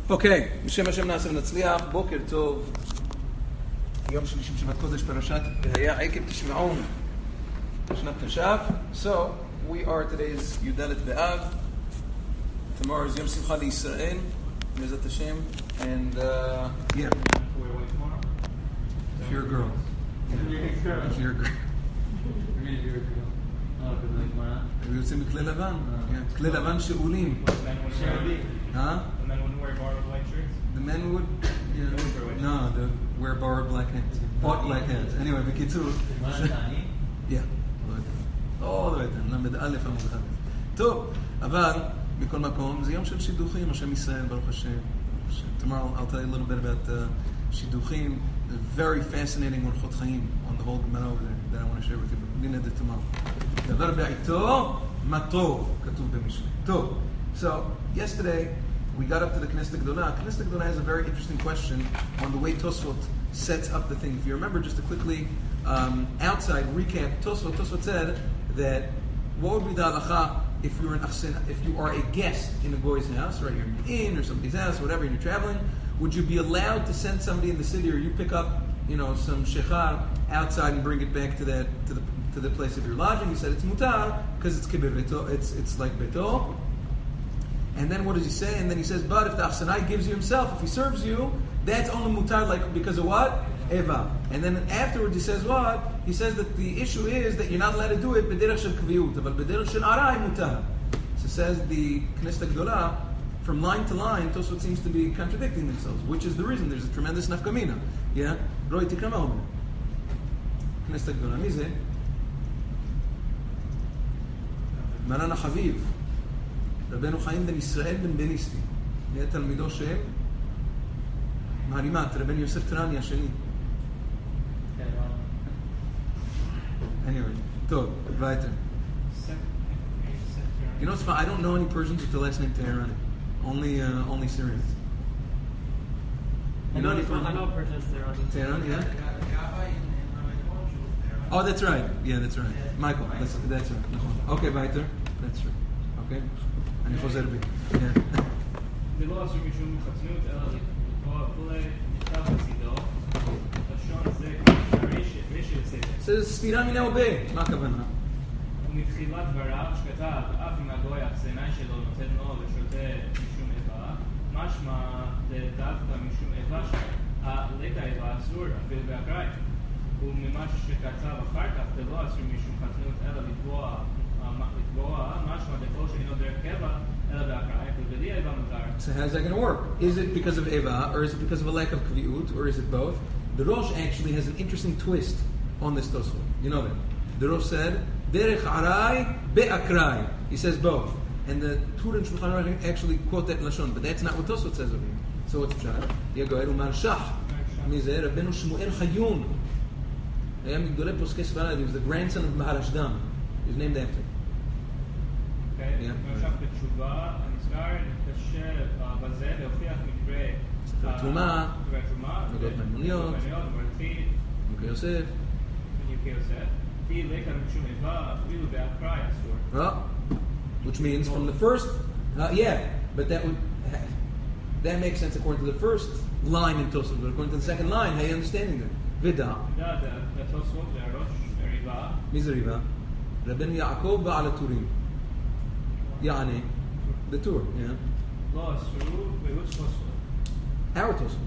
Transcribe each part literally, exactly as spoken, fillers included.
אוקיי, בשם השם נעשה ונצליח, בוקר טוב. יום שלישי בשבת קודש פרשת והיה עקב תשמעון שנת תש"ף. So, we are today's Yudalet Be'av. Tomorrow is Yom Simcha L'Yisrael, Mezat Hashem. And, uh, yeah. If you're a girl. If you're a girl. הם יוצאים בכלי לבן, כלי לבן שאולים. Huh? The men wouldn't wear borrowed white shirts? The men would, yeah, no, they wear borrowed black hands. Bought black hands. Anyway, בקיצור. Yeah. all the way down, למד א' עמוד אחד. טוב, אבל בכל מקום, זה יום של שידוכים, השם ישראל, ברוך השם. Tomorrow I'll tell you a little bit about uh, שידוכים. Very fascinating אורחות חיים on the whole Gemara over there that I want to share with you. נין את זה tomorrow. דבר בעיתו, מה טוב, כתוב במשנה. טוב. So, yesterday, we got up to the Knesset Gdolah. Knesset Gdolah has a very interesting question on the way Tosfot sets up the thing. If you remember, just to quickly, um, outside recap, Tosfot, Tosfot said that what would be the halacha if you're an achsen, if you are a guest in a goy's house, right? You're in an inn or somebody's house, whatever, and you're traveling, would you be allowed to send somebody in the city, or you pick up, you know, some shechar outside and bring it back to that to the to the place of your lodging? He said it's mutar because it's kibbutz, it's it's like beto. And then what does he say? And then he says, but if the Achsanai gives you himself, if he serves you, that's only mutar, like, because of what? Eva. And then afterwards he says what? He says that the issue is that you're not allowed to do it b'derech shel kviyut, but b'derech shel arai mutar. So says the Knesset Gdolah, from line to line, Tosfot seems to be contradicting themselves, which is the reason there's a tremendous nafkamina. Yeah? Roi tikram omer. Knesset Gdolah. Mizeh? Maran HaChaviv. רבנו חיים בן ישראל בן בניסטי, היה תלמידו של מהרימת, רבנו יוסף טרני השני. Anyway, טוב, weiter. You know what's fun? I don't know any Persians with the last name Teherani. Only, uh, only Syrians. You know any Persians? I know Persians Teherani. Teherani, yeah? Oh, that's right. Yeah, that's right. Michael, that's, that's right. Okay, weiter. That's right. Okay? אני חוזר בי. זה לא עשו משום חצנות, אלא לקרוא כולי נכתב בצידו, לשון זה מי שיוצא. זה ספירה מן ההווה, מה הכוונה? ומתחילת דבריו שכתב, אף אם הגוי האחסנאי שלו נותן לו ושותה משום איבה, משמע דווקא משום איבה שהלקה איבה אסור אפילו באקראי. וממה שכתב אחר כך, זה לא עשו משום חצנות, אלא לתבוע So how's that going to work? Is it because of Eva, or is it because of a lack of Kviut, or is it both? The Rosh actually has an interesting twist on this Tosfot. You know that. The Rosh said, Derech Arai Be'akrai. He says both. And the Tur and Shulchan Aruch actually quote that Lashon, but that's not what Tosfot says over here. So what's the Pshat? Yagoer Umar Shach. Mizeh Rabbeinu Shmuel Chayun. He was the grandson of Maharashtam. He was named after. עכשיו בתשובה, הנזכר קשה בזה להוכיח מקרה תרומה, נגות מימוניות, ניוקי יוסף, ניוקי יוסף, כי לקה משום איבה אפילו באקראי אסור. Which means from the first, uh, yeah, but that would that makes sense according to the first line in Tosfot, but according to the second line, how are you understanding that? Vida. Vida, the Tosfot, the Rosh, Riva. מי זה ריבה? רבן יעקב בעל הטורים. Yani, the tour, yeah. No, it's true. Wait, which Tosfot? Our Tosfot.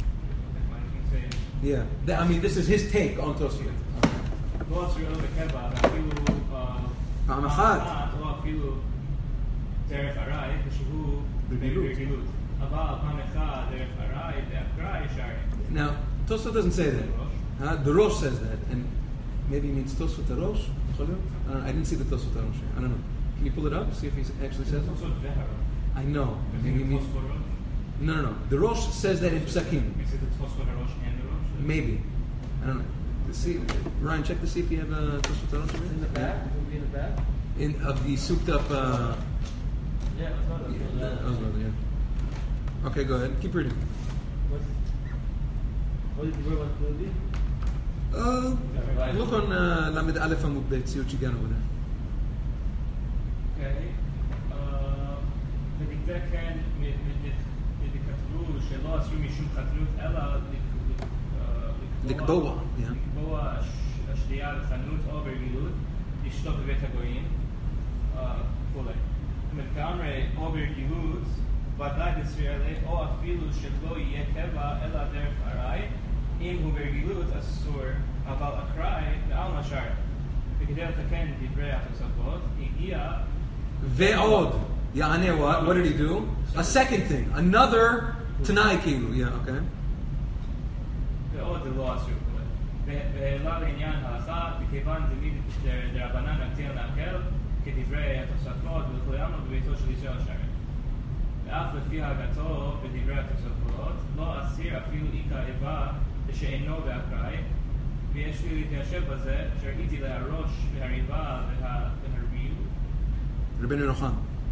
Yeah. That, I mean, this is his take on Tosfot. לא עשו לא בקבע, ואפילו... פעם אחת. או אפילו דרך ארעי, כשהוא בגלות. אבל פעם אחת דרך ארעי, באקראי שערי. Now, Tosfot doesn't say that. Huh? The Rosh says that, and maybe he means Tosfot Rosh. I don't know. I didn't see the Tosfot Rosh. I don't know. Can you pull it up? See if he actually says it. I know. Maybe means, no, no, no. The Rosh says that in Psakim. Is it the Tosfot Rosh and the Rosh? Maybe. I don't know. Let's see, Ryan, check to see if you have a Tosfot Rosh in the back. It would be in the back. In of the souped up. Uh, yeah, that was another. Yeah. Okay, go ahead. Keep reading. What did you want to do? Uh, look on uh, Lamed Aleph Amud Bet. See what you got over there. Okay. ודקדק כן, וכתבו אסור משום חתנות, אלא לקבוע, לקבוע השתייה בחנות או ברגילות, לשתות בבית הגויים, וכולי. זאת אומרת, כאמרי, או ברגילות, ודאי בישראל, או אפילו שלא יהיה קבע, אלא דרך ארעי, אם הוא ברגילות אסור, אבל אקראי בעלמא שרעי. וכדי לתקן דברי התוספות, הגיע... ועוד, יענה what? What did he do? A second thing, another תנאי כאילו, yeah, okay. ועוד זה לא אסור. והעלה לעניין ההלכה, בכיוון תמיד דרבנן נקטין להקל, כדברי התוספות, ולכולנו בביתו של ישראל שרעי. ואף לפי הגתו בדברי התוספות, לא אסיר אפילו איכה איבה שאינו באקראי, ויש לי להתיישב בזה, שראיתי להראש והריבה והריב. רבנו יוחנן.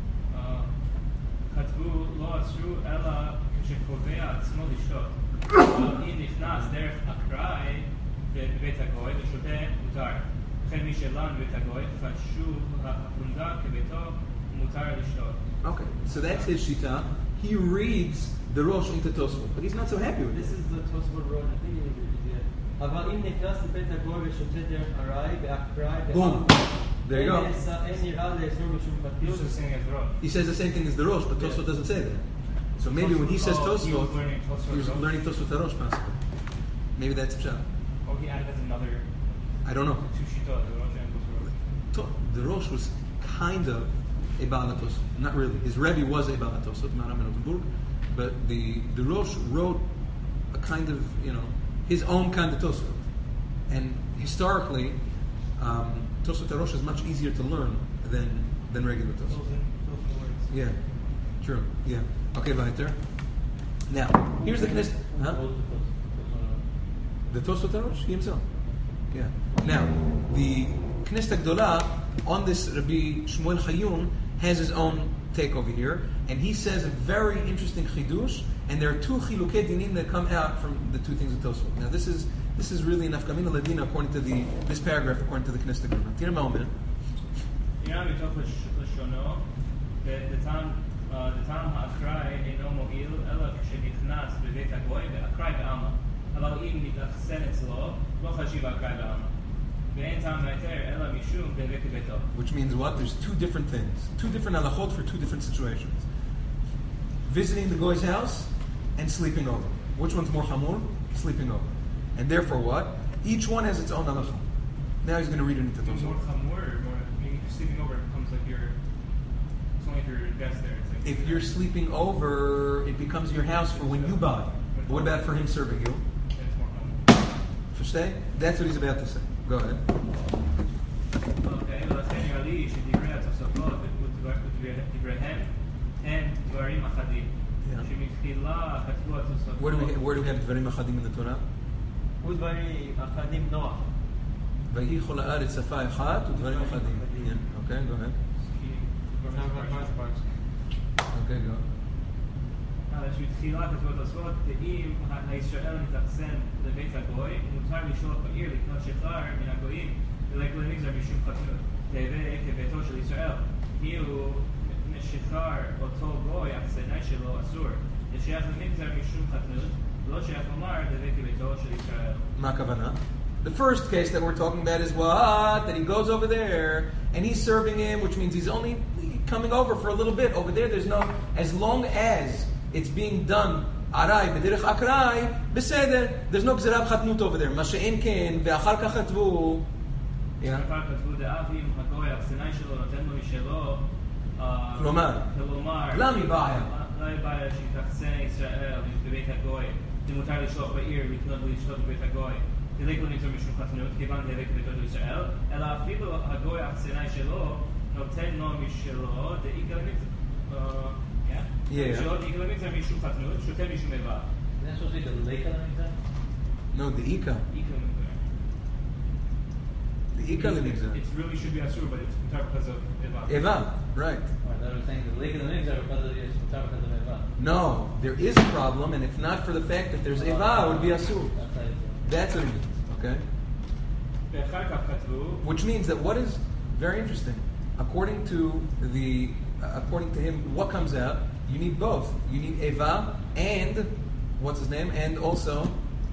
כתבו לא אסרו אלא כשקובע עצמו לשתות. אבל אם נכנס דרך אקראי בבית הגוי ושותה מותר. לכן מי שלן בבית הגוי חשוב הפונדה כביתו מותר לשתות. Okay, so that's his shita. He reads the Rosh into Tosfot, but he's not so happy with this it. is the Tosfot Rosh, I think it is. אבל אם נכנס לבית הגוי ושותה דרך ארעי באקראי Boom. There you go. אין נראה לאסור משום חתנות. He says the same thing as the Rosh, but Tosfot doesn't say that. So maybe when he says Tosfot, he was learning Tosfot the Rosh possibly. Maybe that's Pshat. Or he added as another... I don't know. Two shita, the Rosh and the Rosh. The Rosh was kind of a Baal HaTosfot. Not really. His Rebbe was a Baal HaTosfot, Maram and Rotenburg, but the, the Rosh wrote a kind of, you know, his own kind of Tosfot. And historically, um, Tosfot HaRosh is much easier to learn than than regular Tosfot. Yeah, true. Yeah. Okay, weiter. Now, here's the Knesset. Huh? The Tosfot HaRosh, he himself. Yeah. Now, the Knesset Gdolah on this Rabbi Shmuel Chayun has his own take over here, and he says a very interesting chidush, and there are two chilukei dinim that come out from the two things of Tosfot. Now, this is this is really enough kamina ladina according to the this paragraph according to the Knesset Gdolah. Tira ma'omer. עניין מתוך לשונו, דתם האקראי אינו מועיל, אלא כשנכנס בבית הגוי ואקראי בעלמא. אבל אם מתאכסן אצלו, לא חשיב אקראי בעלמא. ואין טעם להיתר, אלא משום בבית ביתו. Which means what? There's two different things. Two different halachot for two different situations. Visiting the goy's house and sleeping over. Which one's more chamur? Sleeping over. And therefore what? Each one has its own halachah. Now he's going to read it into It's more Tosfot. chamur, or more, I mean, if you're sleeping over, it becomes like your, it's only if your guest there. It's like If you're sleeping over, it becomes your house for when you buy. But what about for him serving you? it's more chamur. Versteh? That's what he's about to say. Go ahead. אוקיי, ולכן נראה לי שדברי התוספות ודבריהם הם דברים אחדים. שמתחילה כתבו התוספות. Where do we where do we have dvarim achadim in the Torah? ודברים אחדים נוח. ויהי כל הארץ שפה אחת ודברים אחדים. Yeah. Okay, go ahead. Okay, go. שבתחילה כתבו התוספות, ואם הישראל מתאכסן לבית הגוי, מותר לשלוח בעיר לקנות שחרר מן הגויים ולכל המגזר משום חתנות, להווה כביתו של ישראל. מי הוא משחרר אותו גוי, האכסנאי שלו אסור. לשייך למגזר משום חתנות, לא שייך לומר להווה כביתו של ישראל. מה הכוונה? The first case that we're talking about is what? That he goes over there and he's serving him, which means he's only coming over for a little bit. Over there, there's no, as long as it's being done arai b'derech akrai, beseder. There's no gzerav chatnut over there. Ma she'en ken ve'achar כך כתבו. Yeah. אחר כתבו דאב אם הגוי האכסנאי שלו נותן לו משלו. כלומר, כלומר. למה היא בעיה? לא היא בעיה שיתאכסן ישראל בבית הגוי. זה מותר לשלוח בעיר לקנות ולשתות בבית הגוי. דלק לא ניצור משום חתנות, כיוון דלק ביתו של ישראל, אלא אפילו הגוי האכסנאי שלו נותן לו משלו דאיקה למגזר. שלא דאיקה למגזר משום חתנות, שותה משום איבה. זה supposed to be the lake למגזר? No, the Ika. איקה למגזר. The Ika למגזר. It really should be asur, but it's מותר because of איבה. Eva, right. Right, that was saying the lake למגזר because of it's מותר because of איבה. No, there is a problem, and if not for the fact that there's Eva, it would be asur. That's what it means, okay? ואחר כך כתבו, Which means that what is very interesting, according to the, uh, according to him, what comes out? You need both. You need Eva and what's his name, and also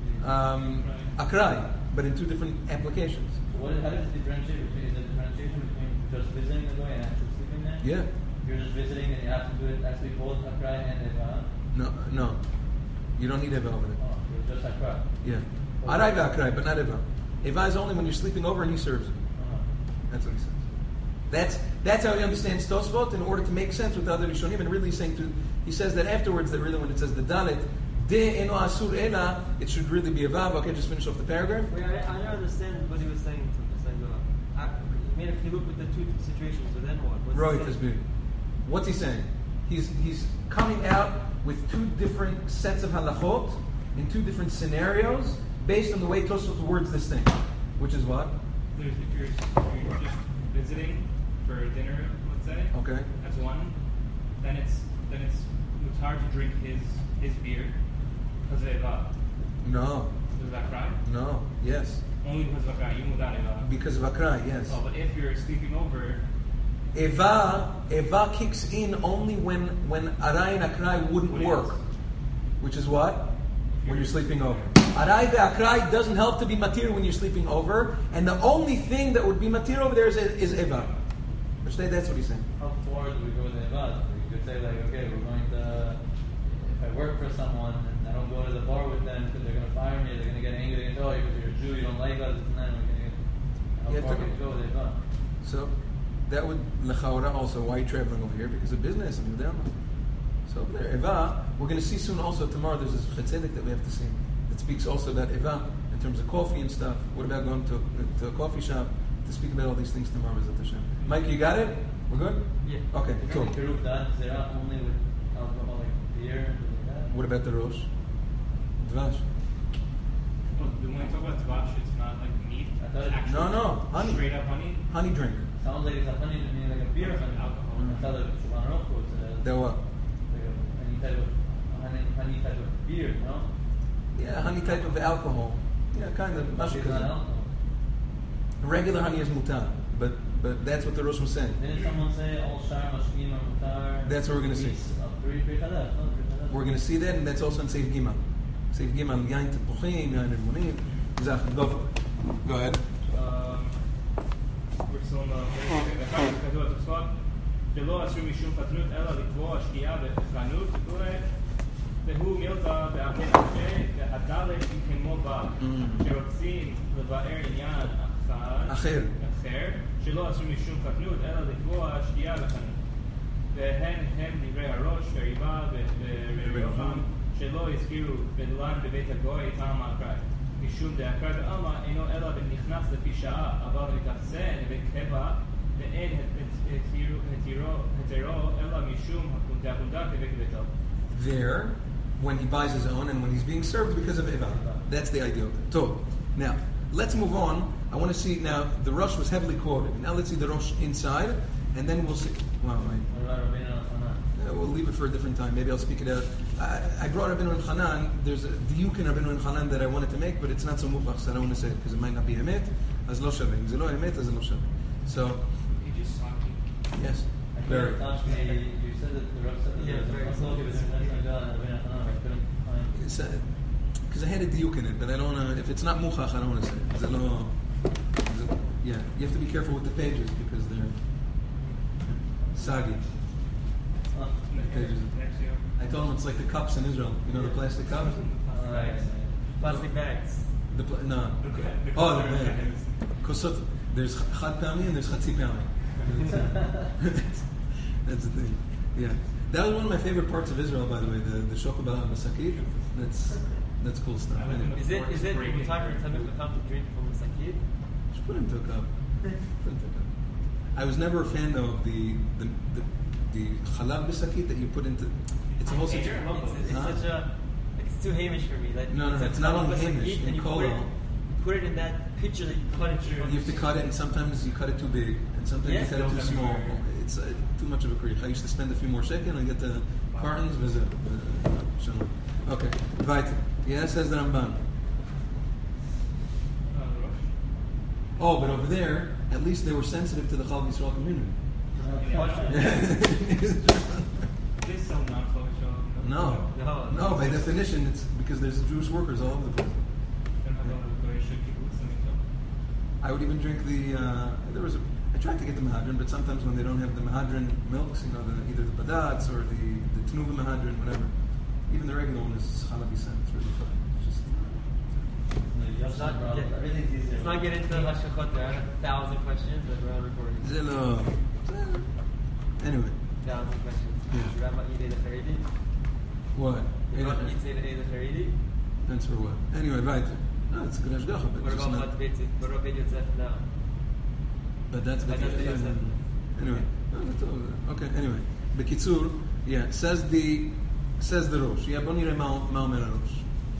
um, akrai, but in two different applications. What, how does it differentiate between, is it differentiation between just visiting the guy and actually sleeping there? Yeah. You're just visiting and you have to do it actually both akrai and eva. No, no. You don't need eva over there. Oh, so just akrai. Yeah. Arai akrai, but not eva. Eva is only when you're sleeping over and he serves you. Uh-huh. That's what he says. That's that's how he understands Tosfot in order to make sense with the other Rishonim, and really saying to he says that afterwards that really when it says the Dalet de eno asur ela, it should really be a vav. Okay, just finish off the paragraph. Wait, I, I don't understand what he was saying to us. Like, uh, I, he made a look with the two situations, but then what? What's Right, he that's saying? beauty. What's he saying? He's he's coming out with two different sets of halachot in two different scenarios based on the way Tosfot words this thing, which is what? There's, if, you're, if you're just visiting for dinner, let's say, Okay. that's one. Then it's then it's it's hard to drink his his beer because of eva. No, Does that cry? no, yes, Only because of akrai, even without eva. because of akrai, yes. Oh, but if you're sleeping over, Eva, Eva kicks in only when when arai and akrai wouldn't What is? work, which is what? When you're sleeping over. Arai ve'akrai doesn't help to be matir when you're sleeping over, and the only thing that would be matir over there is, is Eva. Which they- that's what he's saying. How far do we go with eva? You could say like, okay, we're going to, if I work for someone and I don't go to the bar with them because they're going to fire me, they're going to get angry, they're going to say, oh, because you're a Jew, you don't like us, and then we're going to get, how You have far to- can you go with eva? So that would lechaora also why you're traveling over here because of business and down. So over there, Eva, we're going to see soon also tomorrow. There's this chetzedek that we have to see that speaks also about Eva in terms of coffee and stuff. What about going to, to a coffee shop to speak about all these things tomorrow? Bezat Hashem. Mike, you got it? We're good? Yeah. Okay, If cool. you prove that, zera only with alcoholic beer and things like that. What about the rosh? Dvash? well, when we talk about dvash, it's not like meat. I thought It's it- actual No, no, honey. Straight up honey. Honey drink. Sounds like it's a honey, I mean like a beer honey. Alcohol. That's how the Shulchan Aruch quotes it as. That what? Like a, any type of honey, honey type of beer, no? Yeah, honey type of alcohol. Yeah, kind of. It's Mashu not kaza. alcohol. Regular honey is mutar, but but that's what the rosh was saying. Didn't someone say all shar mashkim are mutar? That's what we're gonna see. Uh, Three Brit Hadash, no? Brit Hadash. We're going to see that, and that's also in Seif Gimel. Seif Gimel, Yain Tepuchim, Yain Ermonim. Zach, go for it. Go ahead. Um, we're still in the ואחר כך כתוב התוספות שלא אסור משום חתנות אלא לקבוע שקיעה בחנות וכו' והוא מילתא באחד אחרי והדלת היא כמו בה שרוצים לבאר עניין אחד אחר. אחר שלא אסור משום חתנות אלא לקבוע שקיעה בחנות והן הם דברי הראש והריבה ורבי יוחנן שלא הזכירו בדלן בבית הגוי טעם האקראי משום דאקראי בעלמא אינו אלא בנכנס לפי שעה אבל מתחסן בקבע ואין התירו אלא משום דהפונדק בבית ביתו. There, when he buys his own and when he's being served because of Eva. That's the idea of it. So, now, let's move on. I want to see, now, the Rosh was heavily quoted. Now let's see the Rosh inside, and then we'll see. Wow, right. What about Rabbeinu Yochanan? Uh, we'll leave it for a different time. Maybe I'll speak it out. I, I brought Rabbeinu Yochanan. There's a diuk in Rabbeinu Yochanan that I wanted to make, but it's not so mufach, so I don't want to say it because it might not be emet. Az lo shaveh. If it's lo emet, az lo shaveh. So, He just salty. yes. I Very. couldn't touch me. You said that the Rav said that Yeah, there was very a possibility between Rabbeinu Yochanan and Rabbeinu Yochanan. I couldn't find. Because I had a diuk in it, but I don't want to, if it's not muchach, I don't want to say it. Is it lo, is it, yeah, you have to be careful with the pages because they're sagi. Oh, Pages. Next year. I told him it's like the cups in Israel. You know the plastic cups? all right. Plastic bags. The pla- no. The- the Oh, the kosher bag. bags. Kosot. There's chad pami and there's chatzi pami. That's, that's the thing. Yeah. That was one of my favorite parts of Israel, by the way, the the shokobah masakit. That's that's cool stuff. I live in Anyway, Is it is it Break it. time for Tamil Chacham to drink from the sakid? just put into a cup. Put into a cup. I was never a fan though of the the the, the chalab bisakit that you put into. It's a whole Hey, situation. you're It's, it's Huh? such a it's too Hamish for me. Like No, no, no, a it's not only Tamil Hamish, sakid, in and you put Kolo. it, you put it in that picture that you cut it through. You have to cut it, and sometimes you cut it too big, and sometimes Yeah. you cut it too Don't small. everywhere. It's uh, too much of a creep. I used to spend a few more seconds and get the cartons. Visit. Okay, weiter. Yeah, says the Ramban. Uh, Rosh. Oh, but over there, at least they were sensitive to the Chal Yisrael community. Yeah. Kosher. This is so non-kosher. No. No. No, by definition, it's because there's Jewish workers all over the place. I would even drink the, uh, there was a, I tried to get the Mahadran, but sometimes when they don't have the Mahadran milks, you know, the, either the Badats or the, the Tnuva Mahadran, whatever, even the regular one is Chalabi Sen. It's really fun. It's just, Let's not get, Everything's easier. let's not get into Hashkachot. There are a thousand questions, but we're on recording. Zelo. Anyway, Thousand questions. Yeah. Rabbi Ida the Haredi. what? You don't eat Ida the Haredi. Thanks for what? Anyway, weiter. No, it's a good hashgacha, but What just about not. Chat Beit? What about Beit Yosef now? But that's But that's Beit Yosef. Anyway, no, that's all. Okay. Anyway, Bekitzur, yeah, says the says the Rosh. Yeah, boni re ma ma omer Rosh.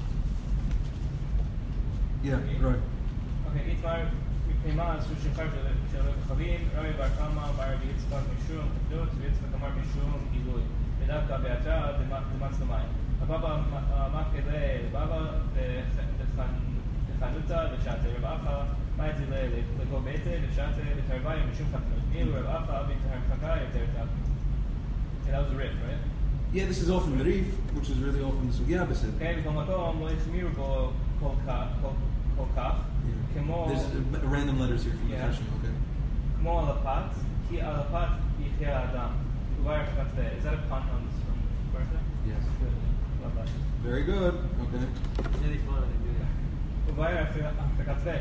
Yeah, right. אוקיי, איתמר, מפנימה עשו שחר של הכוכבים, רבי בר קמא, בר ויצחק משום תקדות, ויצחק אמר משום גילוי. ודווקא בעתה דמץ למים. הבבא מקלה בבא לחנותה ושעתה רב אחא, מה את זה לכל ביתה ושעתה לתרוויה משום חתנות. אילו רב אחא אבי תרחקה יותר טוב. Okay, that was a riff, right? Yeah, this is all from the Rif, which is really all from the Sugya Besed. כן, בכל מקום לא החמירו בו כל כך, כל כך, כמו... There's uh, random letters here from the Yeah. Chashim, okay? כמו על הפת, כי על הפת יחיה האדם. ובאר חטא. Is that a pun on this from Bertha? Yes. Good. Love that. Very good. Okay. It's really fun when they do that. ובאר חטא.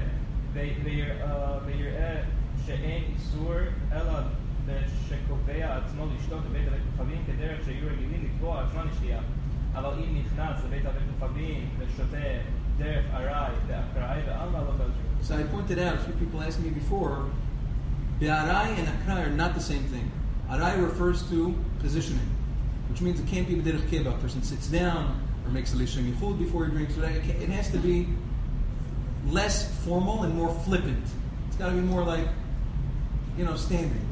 ויראה שאין איסור אלא שקובע עצמו לשתות בבית הכוכבים כדרך שהיו רגילים לקבוע עצמן לשתייה. אבל אם נכנס לבית הכוכבים ושותה דרך ארעי ואקראי ועלמא לא תלשו. So I pointed out, a few people asked me before, Be'arai and Akrai are not the same thing. Arai refers to positioning, which means it can't be B'derech Keva. A person sits down or makes a Lishem Yichud before he drinks. It has to be less formal and more flippant. It's got to be more like, you know, standing.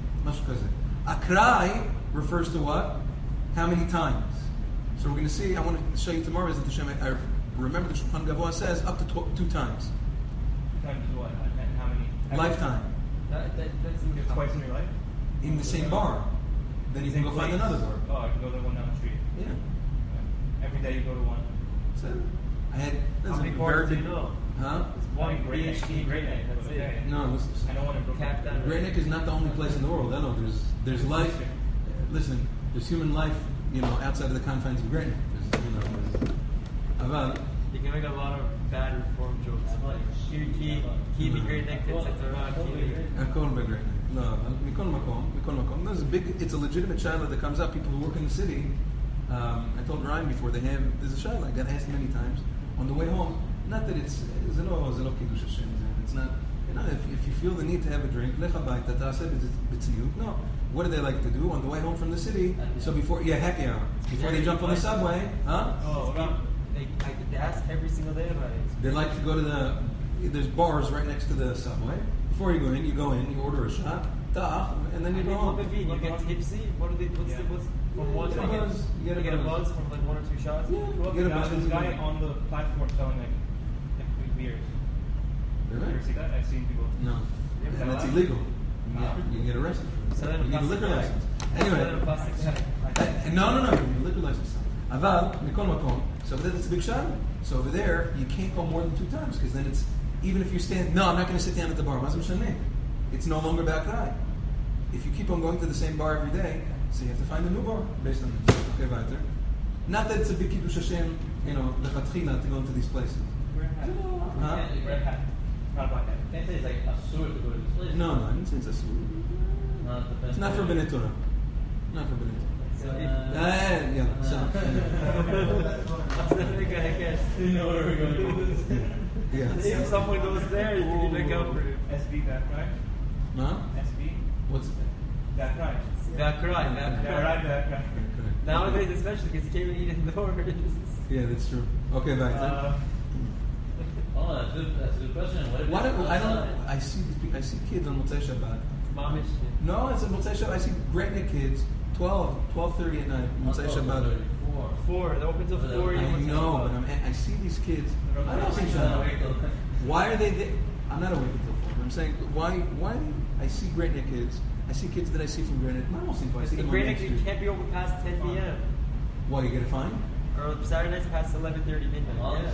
Akrai refers to what? How many times? So we're going to see, I want to show you tomorrow, is that the Shem, I remember the Shulchan Gavoa says up to tw- two times. Times what? And how many? Lifetime. That, that, that's in Just twice in your life? In the same bar. Then you can go find another bar. Oh, I can go to one down the street. Yeah. Every day you go to one. So I had, that's How a many very bars do big, you know? huh? One Great Neck. PhD, Great Neck. that's it. Okay. No, listen. I don't want to broke Cap down. Great Neck is not the only place in the world. I know there's there's life. Listen, there's human life, you know, outside of the confines of Great Neck. There's, you know, there's, Aval, You can make a lot of bad reform jokes. Like, Ki ki the Great Neck, et cetera. הכל בגרייט נק. לא, אבל מכל מקום, מכל מקום. There's a big, it's a legitimate shaila that comes up. People who work in the city. Um, I told Ryan before they have. There's a shaila. I got asked many times on the way home. Not that it's זה לא זה לא קידוש השם. It's not. You know, if, if you feel the need to have a drink, לך הביתה, תעשה בצניעות. No. What do they like to do on the way home from the city? So before, yeah, happy hour. Before they jump on the subway, huh? Oh, they, I, they ask every single day about it. They like to go to the. There's bars right next to the subway. Before you go in, you go in, you order a shot, tach, and then you go home. You get tipsy. What do they? What's Yeah. the, what's from one? You to get a get, buzz. You get a you get a buzz. buzz from like one or two shots. Yeah. Well, Get a there's buzz. this guy on the platform selling like, like beers. You Really? ever see that? I've seen people. No. Yeah, And it's but- illegal. You get, you get arrested for Sell it it. in You need a plastic liquor bag. license. Sell it in a Anyway. plastic bag. Uh, No, no, no. You need a liquor license. Aval, מכל מקום. So over there, that's a big shot. So over there, you can't go more than two times because then it's, even if you stand, no, I'm not going to sit down at the bar. מה זה משנה? It's no longer באקראי. If you keep on going to the same bar every day, so you have to find a new bar based on this. Okay, weiter. Not that it's a big kiddush Hashem, you know, lechatchila to go into these places. Red hat. Huh? Red hat. Not a black hat. Can't say it's like a sewer to go to this place. No, no, I didn't say it's a sewer. Not the best It's not for way. B'nai Torah. Not for B'nai Torah. So Uh, if, Eh, yeah, so. that's the thing, I guess. You know where we're going with this. Yeah. If someone goes there, you can look out for him. S B back right? Huh? S B What's it? back right. That cry, that Yeah, cry. right back right. Nowadays, especially because you can't even eat indoors. Yeah, that's true. Okay, weiter. Uh, Oh, that's good. That's a good question. What if Why it's don't, I don't know. outside? I see these pe- I see kids on Motzei Shabbat. Mamish. No, it's a Motzei Shabbat. I see Great Neck kids, twelve, twelve thirty at night, Motzei Shabbat. Four. Four. It opens till four. I you know, but I'm, I see these kids. I don't think so. Why are they there? I'm not awake until four. I'm saying, why, why, I see Great Neck kids. I see kids that I see from Great Neck. I don't think I see The them on Great Main Neck Street. can't be open past ten p.m. Why, you get a fine? Or Saturday nights past eleven thirty midnight. Yeah.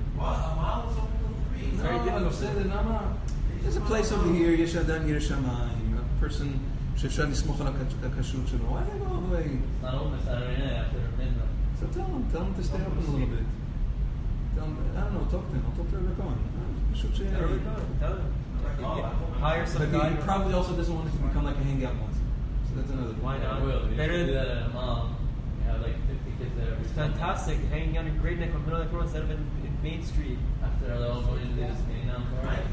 It's very No, difficult. בסדר, למה? There's a place over here, יש אדם ירא שמיים, a person שאפשר לסמוך על הכ- הכשרות שלו. Why they go away? It's not open Saturday night after midnight. So tell them, tell them to stay open a little bit. Tell them, I don't know, talk to him. I'll talk to Rebbe Cohen. Uh, פשוט ש- There we go. Tell them. Hire some But he, guy. he probably also doesn't want it to become like a hangout once. So that's another thing. Why Yeah, not? I will. You Better should do than- that at a mall. You have like fifty kids there. every It's Sunday. fantastic hanging out in Great Neck or middle of the road instead of in, in Main Street. After they're all going to do this meeting now.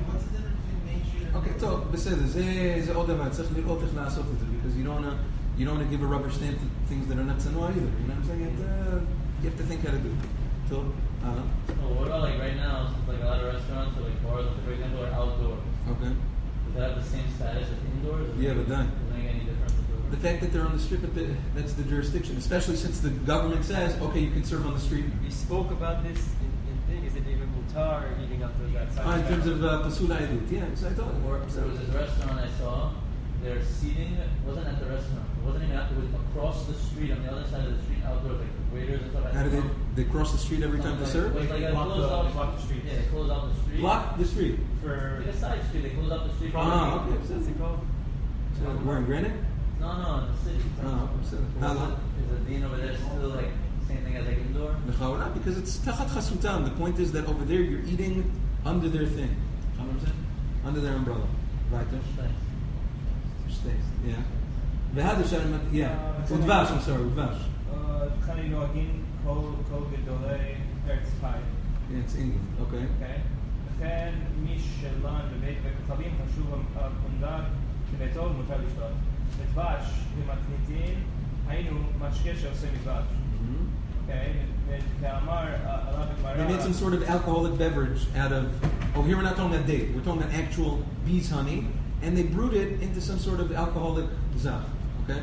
אוקיי, טוב, בסדר, זה, זה עוד דבר, צריך לראות איך לעשות את זה, because you don't wanna, you don't wanna give a rubber stamp to things that are not צנוע either, you know what I'm saying? You have to, you have to think how to do it. טוב, הלאה. Oh, what about like right now, since like a lot of restaurants or like bars, for example, are outdoors? אוקיי. Does that have the same status as indoors? Or Yeah, but then- Does it make any difference? The fact that they're on the street, but the, that's the jurisdiction, especially since the government says, okay, you can serve on the street. We spoke about this in, in thing. Is it even mutar eating outdoors outside? Ah, in terms of uh, pasul ha'edut, yeah, so I thought, Or there was this restaurant I saw, their seating wasn't at the restaurant. It wasn't even at, it was across the street, on the other side of the street, outdoors, like the waiters and stuff. I how do they, don't know. they cross the street every time to Like- serve? Like, like, They block close the- off, they block the street. Yeah, they close out the street. Block the street. For Like a side street, they close out the street. Ah, okay. What's it called? So we're in Granite? No, no, in the city. Ah, בסדר. Is הלאה. the- Is the dean over there still like same thing as like indoor? לכאורה, because it's תחת חסותם. The point is that over there you're eating under their thing. You know what I'm saying? Under their umbrella. Weiter. Thanks. Stays. Yeah. והדה שם, yeah. ודבש, I'm sorry, ודבש. חני נוהגים כל כל גדולי ארץ חי, Yeah, it's England. Okay. אוקיי? לכן מי שלן בבית בכוכבים חשוב הפונדק בביתו מותר לשתות. בדבש במתניתין היינו משקה שעושה מדבש, Mhm. אוקיי? וכאמר עליו They made some בגמרא, sort of alcoholic beverage out of, oh, here we're not talking about date, we're talking about actual bees honey, and they brewed it into some sort of alcoholic zach, okay?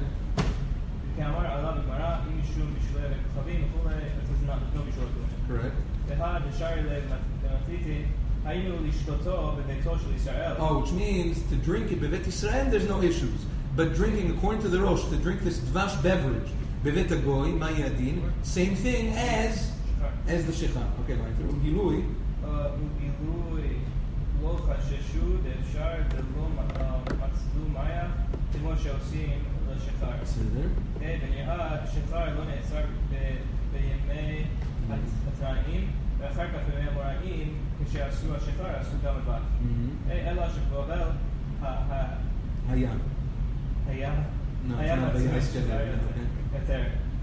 כאמר עליו בגמרא, אם משום בישולי בכוכבים וכולי, אז זה לא בישול הכוונה. Correct. והד ישר למתניתין היינו לשתותו בביתו של ישראל. Oh, which means to drink it, Bevet Israel, there's no issues. But drinking, according to the Rosh, to drink this dvash beverage, Bevet Agoy, Mayadin, same thing as as the Shechah. Okay, right. Gilui, ובגילוי לא חששו ואפשר ולא מצאו מאיה כמו שעושים לשחר. בסדר. ונראה שחר לא נאסר ב- בימי התנאים ואחר כך בימי המוראים כשעשו השחר עשו גם הדבש. Mhm. אלא שבבל ה- ה- היה. היה No, it's היה not מצוי ביחס שחר כזה, יותר.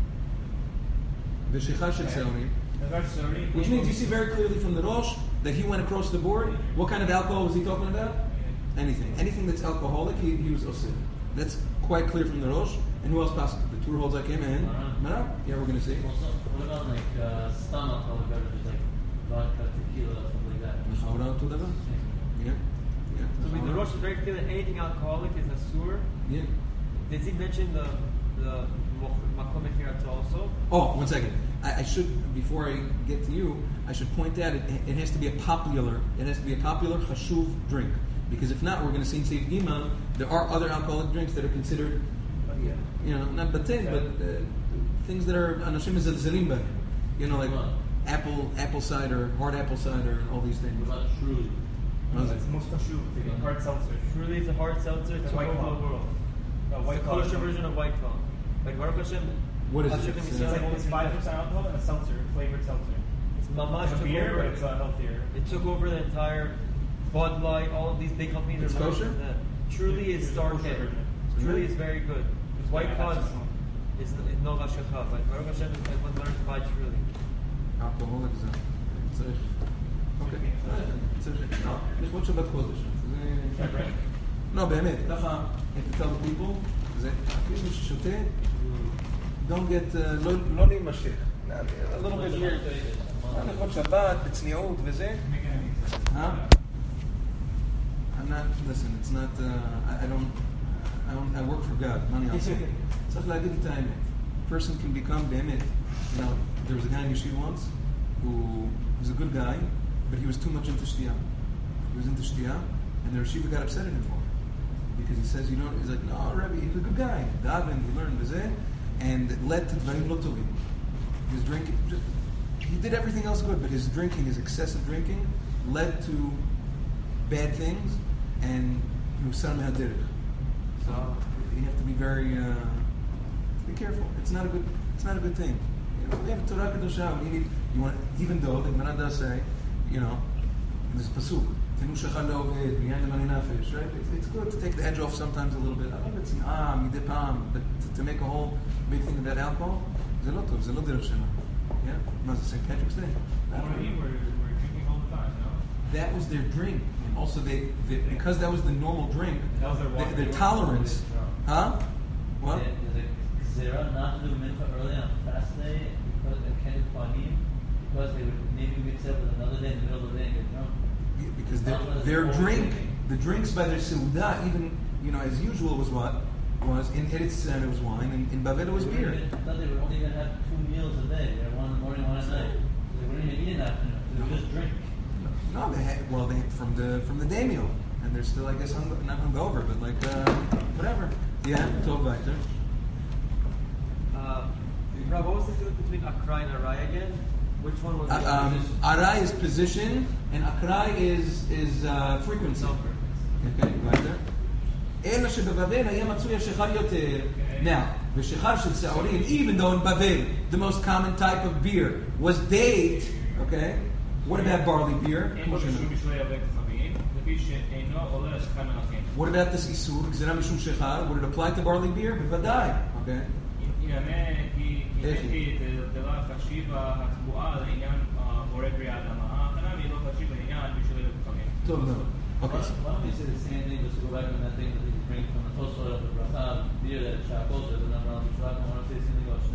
ושכחה של שעורים. דבר שעורים Which means you see very clearly from the Rosh that he went across the board. What kind of alcohol was he talking about? Anything. Anything that's alcoholic, he, he was osir. That's quite clear from the Rosh. And who else passed it? The two holds like him and Mara? Yeah, we're going to see. Also, what about like uh, some alcoholic beverages like vodka, tequila, stuff like that? לכאורה אותו דבר. Yeah. Yeah. So I mean, the Rosh is very clear that anything alcoholic is asur. Yeah. Does he mention the the makom mechirato also? Oh, one second. I, I should, before I get to you, I should point out it, it has to be a popular, it has to be a popular chashuv drink. Because if not, we're going to see in Seif Gimel, there are other alcoholic drinks that are considered, you know, not batin, but uh, things that are anashim zilzalim b'hem. You know, like apple, apple cider, hard apple cider, and all these things. What about shrews? It's most חשוב, the hard seltzer. Truly, it's a hard seltzer. It's It's all White over Claw. the world. Uh, It's White a Claw. kosher version of White Claw. Like Baruch Hashem. What is it? Hashem It's, is uh, It's like- like it's five percent alcohol and a seltzer, flavored seltzer. It's mamash It's a took beer, over. but it's uh, healthier. It took over the entire Bud Light, all of these big companies. It's are learning kosher? from that. Truly is It's a Star kosher Kid. version. Truly Really? is very good. White Yeah, Claw that's is, awesome. is, is no Rashacha, but Baruch Hashem is everyone learns to buy Truly. alcoholic זה צריך, אוקיי, צריך, לא, לכבוד שבת קודש. זה- לא, באמת, ככה, if you tell the people, זה אפילו מי ששותה, don't get, uh, לא- לא להימשך. a little bit here, לכבוד שבת, בצניעות וזה. Huh? I'm not, listen, it's not, uh, I, I don't, I don't, I work for God, money I'll say. צריך להגיד את האמת. Person can become באמת, you know, there was a guy in Yeshiva once, who was a good guy, but he was too much into Shtia. He was into Shtia, and the Yeshiva got upset at him for it. Because he says, you know, he's like, no, Rebbe, he was a good guy. Daven, he learned, וזה, and it led to Dvarim Lo Tovim. his drinking, just, he did everything else good, but his drinking, his excessive drinking, led to bad things, and he was Sam Hadirich. So you have to be very, uh, be careful. It's not a good, it's not a good thing. You know, we have Torah Kedosha. We need, you want, even though the Gemara does say, you know, this pasuk, Tenu shechal le'oved, v'yan le'mani nafesh, right? It's, it's good to take the edge off sometimes a little bit. I love it's an ah, midei pam, but to, to make a whole big thing about alcohol, זה לא טוב, זה לא דרך שלנו. Yeah? מה זה, Saint Patrick's Day? We're, we're drinking all the time, no? That was their drink. And also, they, they because that was the normal drink, That was their their, water. their tolerance. Huh? What? There's a gzera not to do mincha early on fast day because they can't panim because they would maybe mix up with another day in the middle of the day and get drunk. Yeah, because their, Not what their it's drink, always the drinks by their seudah, even, you know, as usual was what? Was in Eretz Yisrael it was wine, and in Bavel it was They beer. wouldn't even- I thought they would only even have two meals a day. They had one in the morning, one at night. They wouldn't even eat in the afternoon. They would just drink. No, they had, well, they from the from the day meal, and they're still, I guess, hung, not hungover, but like uh, whatever. Yeah, Tov weiter. Uh, Rob, what was the difference between Akrai and Arai again? Which one was the Uh, um, opposition? Arai is position, and Akrai is is uh, frequency. Okay, weiter. אלא שבבבל היה מצוי השחר יותר. Now, ושחר של שעורים, even though in Bavel the most common type of beer was date, okay? What about barley beer? אין בו משום בשביל יאבק חמים, לפי שאינו עולה לשחר מלכים. What about this איסור, גזירה משום שחר? Would it apply to barley beer? בוודאי, okay? יענה כי איך? כי דלה חשיבה הקבועה לעניין בורא בריאה האדמה. ההכנה היא לא חשיבה לעניין בשביל יאבק חמים. טוב מאוד. Why Okay, so, why don't we say the same thing just to go back on that thing that they bring from the Tosfot of the Bracha, beer that Shakos does, and then around the Shabbat, I want to say something about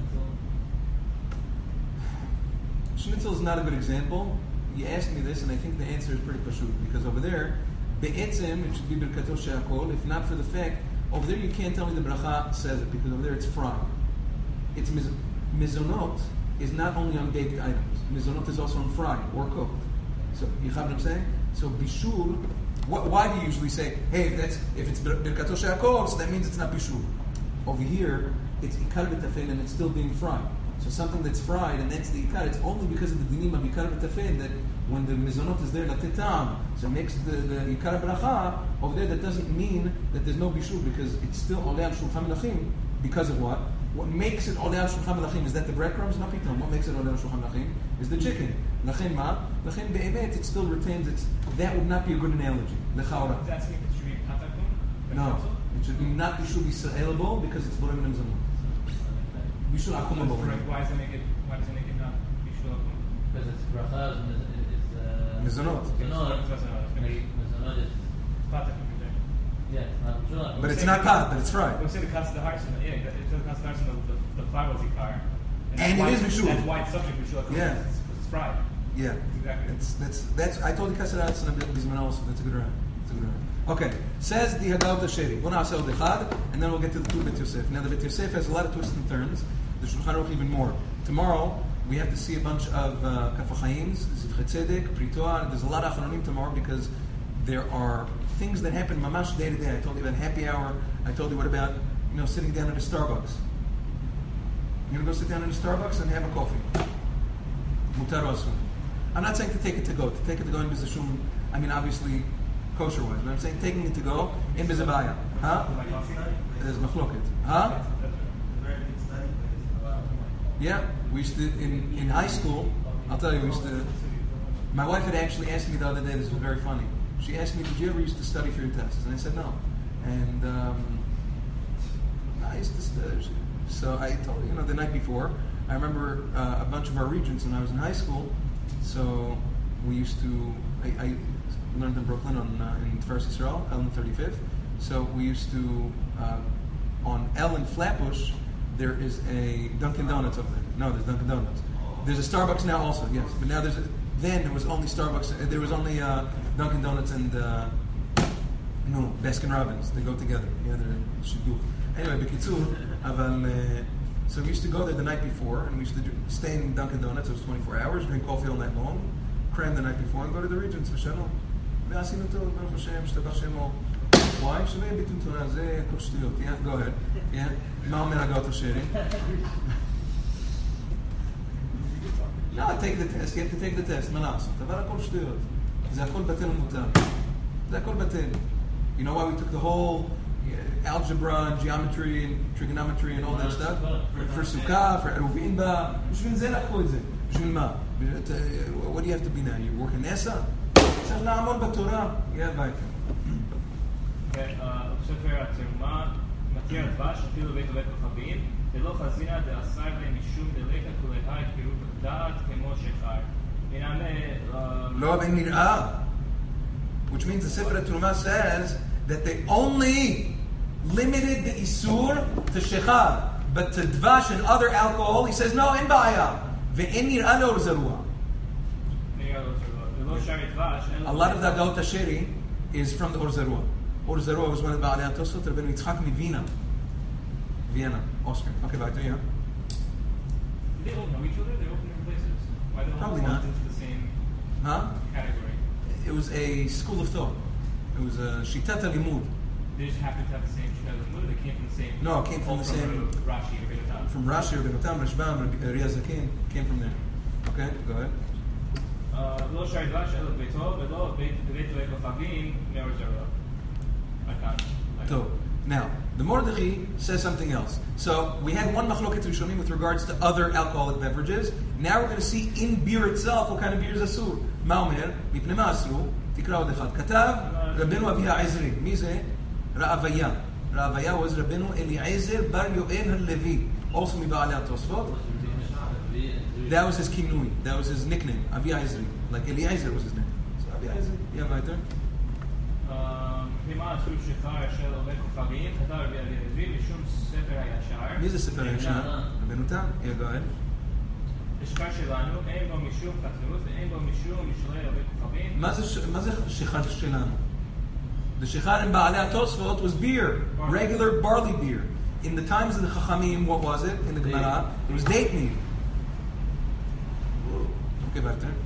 Schnitzel. Schnitzel is not a good example. You asked me this, and I think the answer is pretty pashut, because over there, be'etzem, it should be Birkato She'akol, if not for the fact, over there you can't tell me the bracha says it, because over there it's fried. It's miz- mizonot is not only on baked items. Mizonot is also on fried or cooked. So, you have what I'm saying? So, bishul, wh- why do you usually say, hey, if that's if it's bir- Birkato She'akol, so that means it's not bishul? Over here, it's ikar v'tafel and it's still being fried. So something that's fried, and that's the ikar, it's only because of the dinim of ikar v'tafel that when the mizonot is there, latetam, so it makes the, the ikar bracha over there, that doesn't mean that there's no bishul, because it's still oleh al shulchan melachim, because of what? What makes it oleh al shulchan melachim, is that the breadcrumbs? No, pitom. What makes it oleh al shulchan melachim is the chicken. Lachem ma? Lachem be'emet, it still retains its, that would not be a good analogy. Lechaora. Is that saying it should be katakum? No. It should be not bishul yisraelable, because it's borem mizonot. Bishul akumable. Why does it make it? Why does it make it not bishul akum? Because it's Bracha, and it's, it's uh, Mizonot. Mizonot. Mizonot. Mizonot is, yeah, it's not Bracha. But it's not pot, but it's fried. We say the cuts the hearts, yeah, it says the cuts the hearts, and the the flour was ikar. And it is bishul. That's why it's subject to bishul akum. Yeah. It's, it's fried. Yeah, Exactly. That's that's that's. I told you Kasarat and Bisman also. That's a good round. That's a good round. Okay, says the Haggadah Sheri. We'll now say the Chad, and then we'll get to the two Bet Yosef. Now the Bet Yosef has a lot of twists and turns. The Shulchan Aruch even more. Tomorrow we have to see a bunch of uh, Kaf HaChaim's, Zivchet Tzedek, Pri Toar. There's a lot of Achronim tomorrow because there are things that happen mamash day to day. I told you about happy hour. I told you what about you know sitting down at a Starbucks. You're gonna go sit down in a Starbucks and have a coffee. Mutar or asur. I'm not saying to take it to go. To take it to go in Bizashum, I mean obviously kosher wise, but I'm saying taking it to go in Bizabaya. Huh? Like coffee? There's machloket. Huh? Yeah, we used to, in, in high school, I'll tell you, we used to, my wife had actually asked me the other day, this was very funny. She asked me, did you ever used to study for your tests? And I said no. And um, I used to study. So I told you know, the night before, I remember uh, a bunch of our regents when I was in high school. So we used to, I, I learned in Brooklyn on uh, in Tiferes Yisrael, L in thirty-fifth. So we used to, uh, on L in Flatbush, there is a Dunkin' Donuts over there. No, there's Dunkin' Donuts. There's a Starbucks now also, yes. But now there's a, then there was only Starbucks, uh, there was only uh, Dunkin' Donuts and, uh, no, Baskin Robbins. They go together. Yeah, they're shidduch. Anyway, B'kitzur, aval, uh, so we used to go there the night before, and we used to do, stay in Dunkin' Donuts. It was twenty-four hours, drink coffee all night long, cram the night before, and go to the Regents, v'shalom. ועשינו טוב, ברוך השם, השתבח שמו. Why? שלא יהיה ביטול תורה, זה כל שטויות. Yeah, go ahead. Yeah. מה אומר הגאות השרי? No, take the test, you have to take the test, מה לעשות? אבל הכל שטויות. זה הכל בטל ומותר. זה הכל בטל. You know why we took the whole uh, algebra and geometry and trigonometry and all that stuff? For, for sukkah, for עירובין בה. בשביל זה לקחו את זה. בשביל מה? What do you have to be now? You work in NASA? צריך לעמוד בתורה. יהיה הביתה. ספר התרומה, מתיר הדבש, אפילו בית ובית כוכבים, ולא חזינה דאסר להם משום דלקה כולها קירוב דעת כמו שחר. לא, ואין נראה. Which means the Sefer HaTruma says that they only limited the Isur to Shechar, but to Dvash and other alcohol, he says, no, אין בעיה. ואין נראה לאור זרוע. A lot of the Agadot HaSheri is from the Or Zarua. Or Zarua was one of the Baalei HaTosfot, Rabbeinu Yitzchak Mivina. Vienna, Austria. Okay, back to you. They all know each other? They open different places? Why they all Probably belong not. into the same Huh? category? It was a school of thought. It was a Shitat HaLimud. They just happen to have the same Shita Limud? They came from the same... No, it came from all the same- Rashi or Benatam. From Rashi, Rabbeinu Tam, Rashbam, Riyaz Zakin, came from there. Okay, go ahead. לא שי דבש אלא ביתו, ולא בבית וכוכבים מאור זרוע. So, now, the Mordechai says something else. So, we had one machloket rishonim with regards to other alcoholic beverages. Now we're going to see in beer itself what kind of beer is asur. מה אומר? מפני מה אסרו? תקרא עוד אחד. כתב רבנו אבי העזרי. מי זה? רעביה. רעביה was רבנו אליעזר בר יואל הלוי. Also מבעלי התוספות. That was his kinui. That was his nickname. Avi Aizri. Like Eliezer was his name. So Avi Aizri. Yeah, right there. ממה אסור שחר של עובד כוכבים, כתב רבי אליעזרי משום ספר הישר. מי זה ספר הישר? רבנו תם. Yeah, go ahead. השקר שלנו, אין בו משום חתנות ואין בו משום משלי עובד כוכבים. מה זה, מה זה שחר שלנו? The shechar in Baalei HaTosfot was beer. Regular barley beer. In the times of the Chachamim, what was it? In the Gemara, it was date meat. Okay, back there.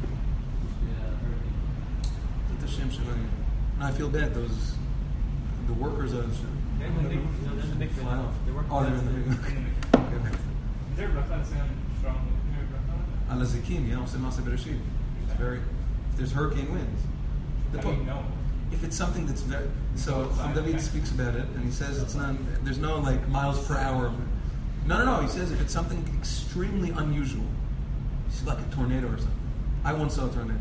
I feel bad. Those the workers are. They're in the big, you know, they're in the big Fly off. They work Oh, they're in the big. Okay, back Is there bracha that's strong? there. Al Zikim, you know, Sema Bereshit. It's very. If there's hurricane winds. The How do you po- know? If it's something that's very. So Chum David speaks about it, and he says it's not. There's no like miles per hour. No, no, no. He says if it's something extremely unusual, it's like a tornado or something. I once saw a tornado.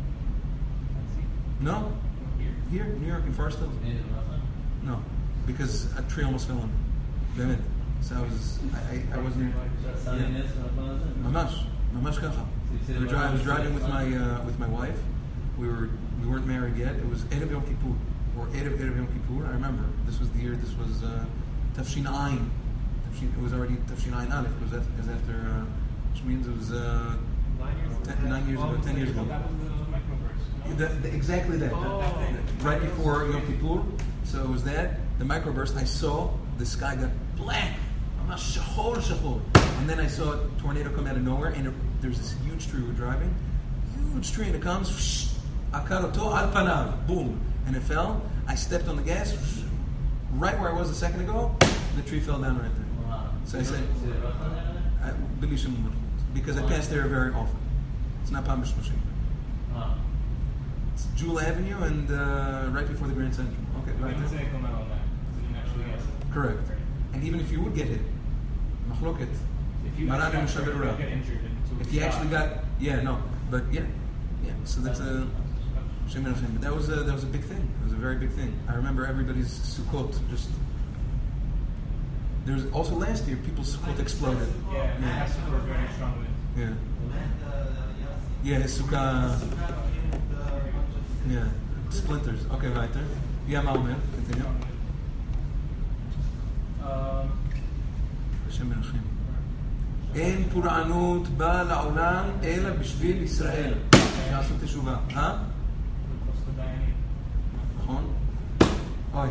No, Here? here, New York, in Forest Hills. No, because a tree almost fell on me. באמת. So I was, I, I, I wasn't. Mamash, mamash kacha. We were dri- I was driving with my uh, with my wife. We were we weren't married yet. It was Erev Yom Kippur or Erev Erev Yom Kippur. I remember this was the year. This was uh, Tafshin Ayin. Tafshin, it was already Tafshin Ayin Aleph. It was after, it was after uh, which means it was uh, Nine years ago? ten, nine years ago, ten years ago. That was the microburst. no? The, the, exactly that. Oh. That- that- right before Yom Kippur. So it was that, the microburst. I saw the sky got black. Shahor, shahor. And then I saw a tornado come out of nowhere, and it, there's this huge tree we were driving. Huge tree, and it comes, akaroto al panav, boom. And it fell. I stepped on the gas, right where I was a second ago, the tree fell down right there. So I said, I, Bili Shemur, because I pass there very often. It's not Palm Mishmashim. It's Jewel Avenue and uh, right before the Grand Central. Okay, We right didn't there. say comment on that. So you didn't actually answer. Correct. And even if you would get hit, machloket. If you Maran actually and got hurt, Shabbat you get injured and If you actually got, yeah, no, but yeah, yeah. So that's a Shem and Hashem. But that was a that was a big thing. It was a very big thing. I remember everybody's Sukkot just. There was also last year people's Sukkot exploded. Yeah, it Yeah. has to work very strongly. Yeah. Yeah, his sukkah. Yeah, splinters. Okay, right there. Yeah, Ma'omer. Continue. Um, השם מנחם. אין פורענות באה לעולם אלא בשביל ישראל. שיעשו תשובה. אה? close to Diane. נכון? אוי.